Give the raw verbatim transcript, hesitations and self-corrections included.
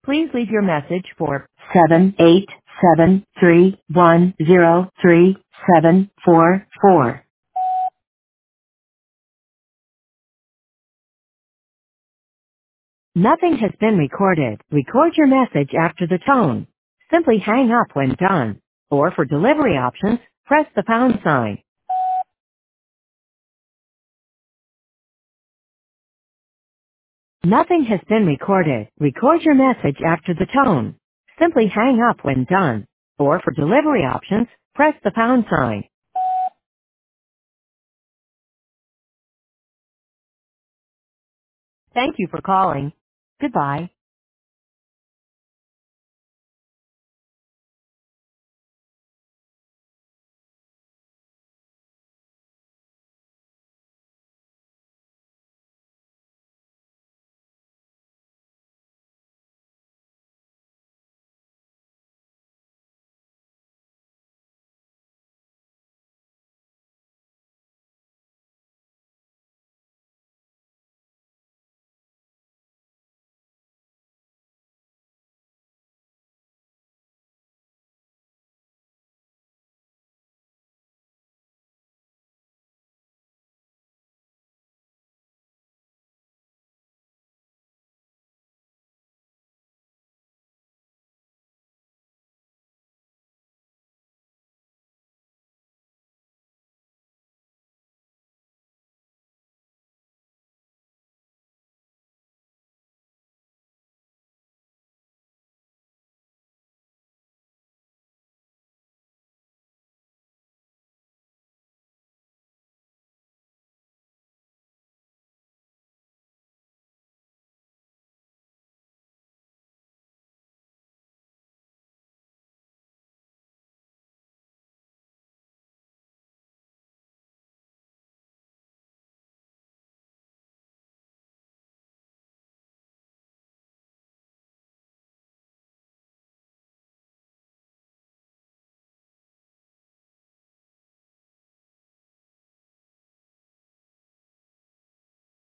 Please leave your message for seven eight seven three one zero three seven four four. Nothing has been recorded. Record your message after the tone. Simply hang up when done. Or for delivery options, press the pound sign. Nothing has been recorded. Record your message after the tone. Simply hang up when done. Or for delivery options, press the pound sign. Thank you for calling. Goodbye.